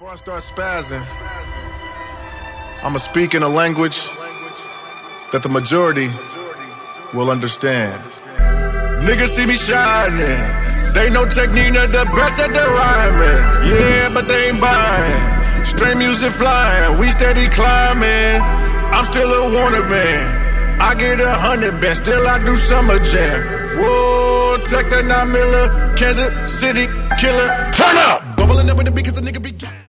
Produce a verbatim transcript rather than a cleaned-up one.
Before I start spazzing, I'ma speak in a language that the majority will understand. Niggas see me shining, they know technique not the best at the rhyming. Yeah, but they ain't buying. Straight music flying, we steady climbing. I'm still a wanted man. I get a hundred bands, still I do summer jam. Whoa, tech that nine miller, Kansas City killer. Turn up! Bubbling up with the because the nigga be